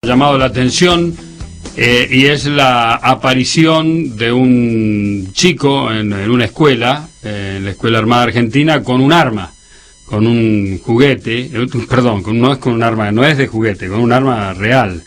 llamado la atención y es la aparición de un chico en una escuela, en la Escuela Armada Argentina, con un arma, con un juguete, perdón, no es con un arma, no es de juguete, con un arma real.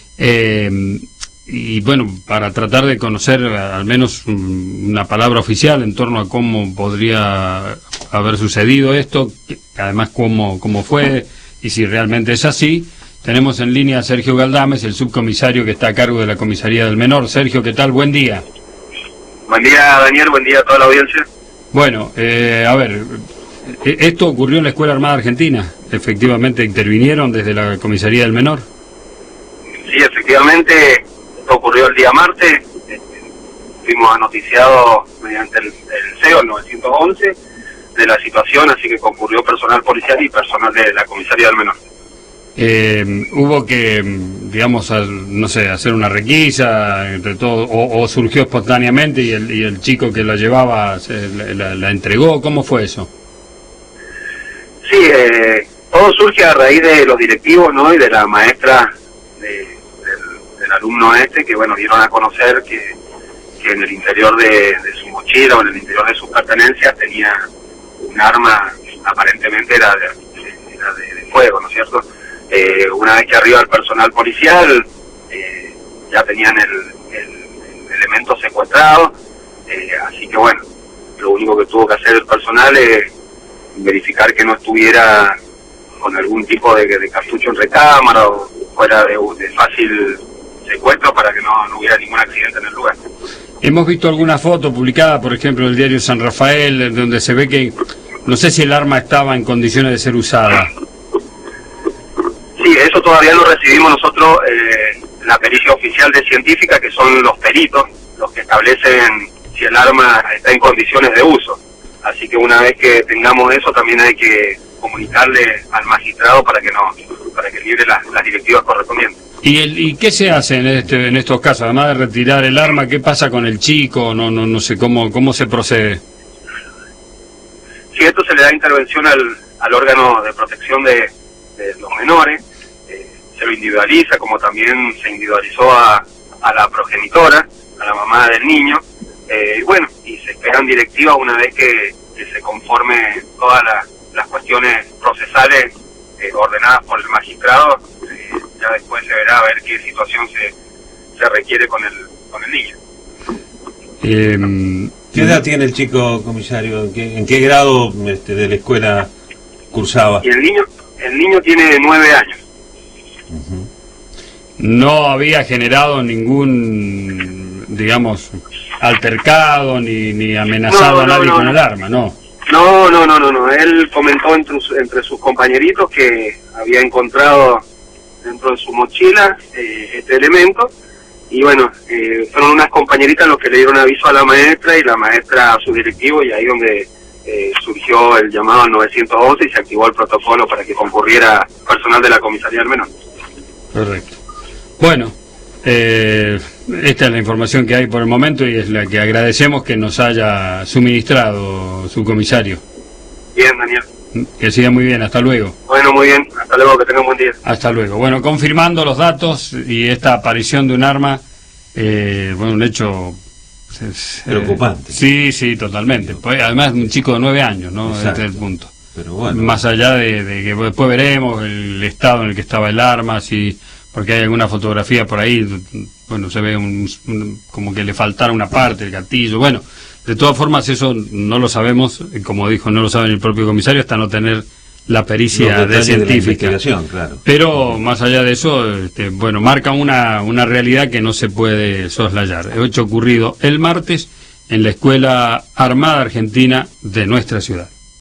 Y bueno, para tratar de conocer al menos una palabra oficial en torno a cómo podría haber sucedido esto, además cómo fue y si realmente es así, tenemos en línea a Sergio Galdames, el subcomisario que está a cargo de la Comisaría del Menor. Sergio, ¿qué tal? Buen día. Buen día, Daniel, buen día a toda la audiencia. Bueno, a ver, ¿esto ocurrió en la Escuela Armada Argentina? ¿Efectivamente intervinieron desde la Comisaría del Menor? Sí, efectivamente, esto ocurrió el día martes. Fuimos anoticiados mediante el CEO, el 911, de la situación, así que concurrió personal policial y personal de la Comisaría del Menor. Hubo que, digamos, no sé, hacer una requisa entre todos, o surgió espontáneamente y el chico que la llevaba la entregó. ¿Cómo fue eso? Sí, todo surge a raíz de los directivos, ¿no? Y de la maestra del alumno que, bueno, dieron a conocer que en el interior de su mochila o en el interior de sus pertenencias tenía un arma, aparentemente era de fuego, ¿no es cierto? Una vez que arriba el personal policial, ya tenían el elemento secuestrado, así que bueno, lo único que tuvo que hacer el personal es verificar que no estuviera con algún tipo de cartucho en recámara o fuera de fácil secuestro para que no hubiera ningún accidente en el lugar. Hemos visto alguna foto publicada, por ejemplo, en el diario San Rafael, donde se ve que, no sé si el arma estaba en condiciones de ser usada. Sí, eso todavía lo recibimos nosotros, la pericia oficial de científica, que son los peritos, los que establecen si el arma está en condiciones de uso. Así que una vez que tengamos eso, también hay que comunicarle al magistrado para que libre las directivas correspondientes. ¿Y qué se hace en estos casos? Además de retirar el arma, ¿qué pasa con el chico? No sé cómo se procede. Sí, esto se le da intervención al órgano de protección de los menores, se lo individualiza, como también se individualizó a la progenitora, a la mamá del niño, y se esperan directivas una vez que se conforme todas las cuestiones procesales ordenadas por el magistrado. Ya después se verá a ver qué situación se requiere con el niño. ¿Qué edad tiene el chico, comisario? ¿En qué grado de la escuela cursaba? Y el niño tiene 9 años. No había generado ningún, digamos, altercado ni amenazado a nadie con el arma, ¿no? No. Él comentó entre sus compañeritos que había encontrado dentro de su mochila este elemento, y bueno, fueron unas compañeritas los que le dieron aviso a la maestra y la maestra a su directivo, y ahí donde surgió el llamado al 911 y se activó el protocolo para que concurriera personal de la Comisaría del Menor. Correcto. Bueno, esta es la información que hay por el momento y es la que agradecemos que nos haya suministrado su comisario. Bien, Daniel. Que siga muy bien, hasta luego. Bueno, muy bien, hasta luego, que tenga un buen día. Hasta luego. Bueno, confirmando los datos y esta aparición de un arma, un hecho preocupante. Sí, totalmente. Pues, además, un chico de 9 años, ¿no? Exacto. Este es el punto. Pero bueno. Más allá de que después veremos el estado en el que estaba el arma, porque hay alguna fotografía por ahí, bueno, se ve como que le faltara una parte, el gatillo, bueno. De todas formas, eso no lo sabemos, como dijo, no lo sabe el propio comisario, hasta no tener la pericia de científica. Claro. Pero más allá de eso, marca una realidad que no se puede soslayar. El hecho ocurrido el martes en la Escuela Armada Argentina de nuestra ciudad.